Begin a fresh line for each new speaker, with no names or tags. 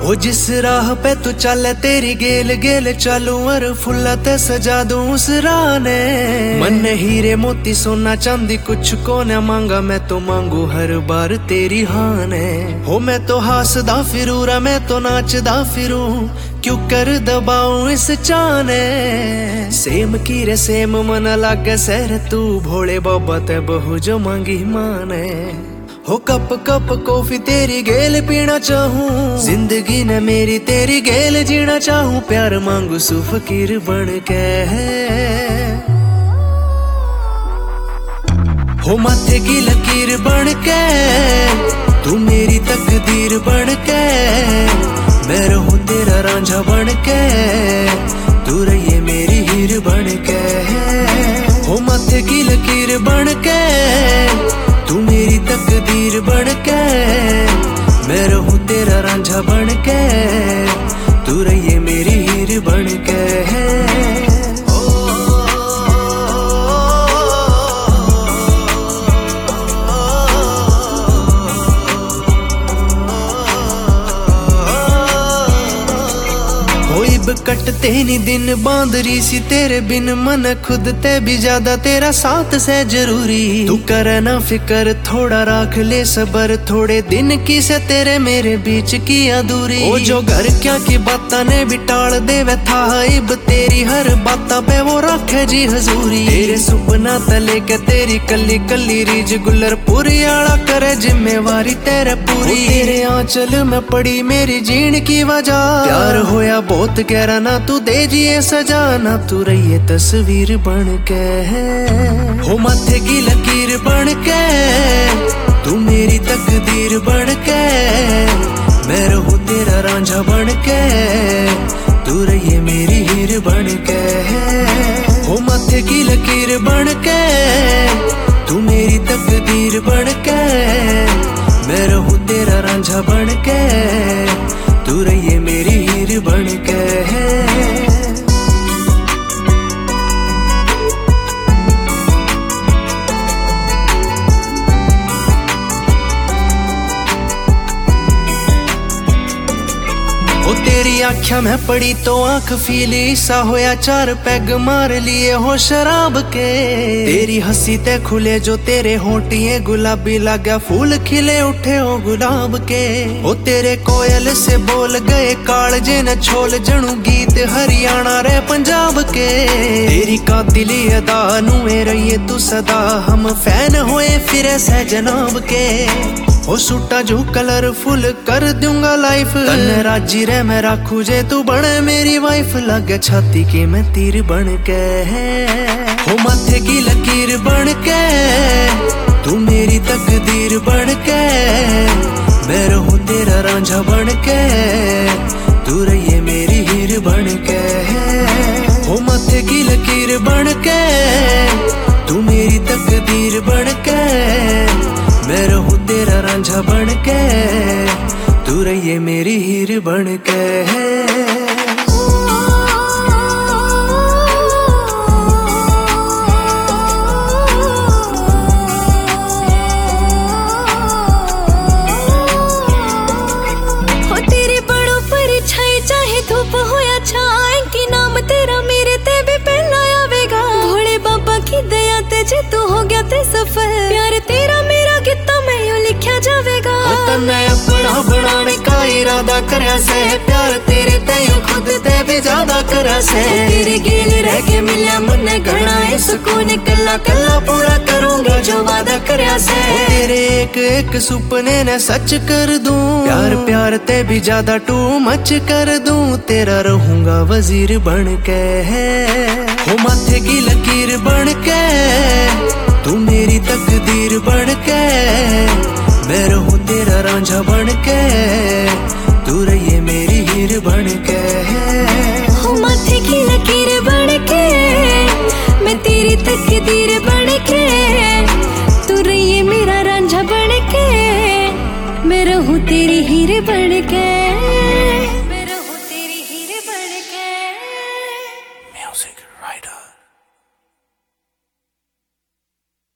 हो जिस राह पे तू चले तेरी गेल गेल चलूं और फुल्ला ते सजा दूं उस राह ने। मन हीरे मोती सोना चांदी कुछ को न मांगा, मैं तो मांगू हर बार तेरी हाँ ने। हो मैं तो हासदा फिरूं रा मैं तो नाचदा फिरूं, क्यों कर दबाऊं इस चाने। सेम की रे सेम मन लागे सर तू, भोले बाबा ते बहु जो मांगी माने। हो कप कप कॉफी तेरी गेल पीना चाहूं, जिंदगी न मेरी तेरी गेल जीना चाहूं। प्यार मांगू सू फकीर बन के, हो माथे की लकीर बन के, तू मेरी तकदीर बन के। मैं रहूं तेरा रांझा बन के, तू रहिए मेरी हीर बन के। हो माथे की लकीर बन के, तू मेरी तकदीर बन के। मैं रहूं तेरा रांझा बन के, तू रहिए मेरी हीर बन के। कटते नी दिन बांदरी सी तेरे बिन, मन खुद ते भी ज्यादा तेरा साथ से जरूरी। तू करे ना फिकर थोड़ा राख ले सबर, थोड़े दिन की से तेरे मेरे बीच की अधूरी। ओ जो घर क्या की बाता ने भी टाल देवे था, इब तेरी हर बाता पे वो रखे जी हजूरी। तेरे सुपना तले के तेरी कली कली रीज, गुलर पूरी आला करे जिम्मेवारी तेरे पूरी। तेरे आंचल में पड़ी मेरी जीण की वजह, प्यार होया बहुत गहरा ना तू दे जिए सजा, ना तू रहिए तस्वीर बन के। हो माथे की लकीर बन के, तू मेरी तकदीर बन के। मैं रहूं तेरा रांझा बन के, तू रहिए मेरी हीर बन के। हो माथे की लकीर बन के, तू मेरी तकदीर बन के। मैं रहूं तेरा रांझा बन के, तू रहिए मेरी हीर बन के। ओ तेरी आँख्या में पड़ी तो आंख फीली सा होया, चार पैग मार लिए हो शराब के। तेरी हंसी ते खुले जो तेरे होठिए गुलाबी लगा, फूल खिले उठे हो गुलाब के। ओ तेरे कोयल से बोल गए कालजे न छोल, जणू गीत हरियाणा रे पंजाब के। तेरी कातिली अदा नुए रहिए तू सदा, हम फैन होए फिरे सह जनाब के। ओ सूटा जो कलरफुल कर दूंगा लाइफ, तन राजी रे मैं राखू जे तू बने मेरी वाइफ। लगे छाती की मैं तीर बन के, हो माथे की लकीर बन के, तू मेरी तकदीर बन के। मैं रहूं तेरा रांझा बन के, तू रहिए मेरी हीर बन के। हो माथे की लकीर बन के, तू मेरी तकदीर बन के। मैं रहूं तेरा रांझा बन के, तू रहिए मेरी हीर बन के।
तू हो गया ते सफल, प्यार तेरा मेरा कितना मैं यूं लिखा जावेगा।
मैं अपना बनाने का इरादा करया से, प्यार तेरे ते यूं खुद ते भी ज्यादा करया से।
तेरे गेल रह के मिला मन घना है सुकून, कल्ला कल्ला पूरा करूंगा जो वादा करया से।
तेरे एक एक सुपने ने सच कर दूं, प्यार प्यार ते भी ज्यादा टू मच कर दूं। तेरा रहूंगा वजीर बन के, हो माथे की लकीर बन के, तू मेरी तकदीर बन के। मैं रहूं तेरा रांझा बन के, तू रहिए मेरी हीर बन के।
हो माथे की लकीर बन के, मैं तेरी तकदीर बन के। तू रहिए मेरा रांझा बन के, मैं रहूं तेरी हीर बन के। मैं रहूं तेरी हीर बन के।
Music writer.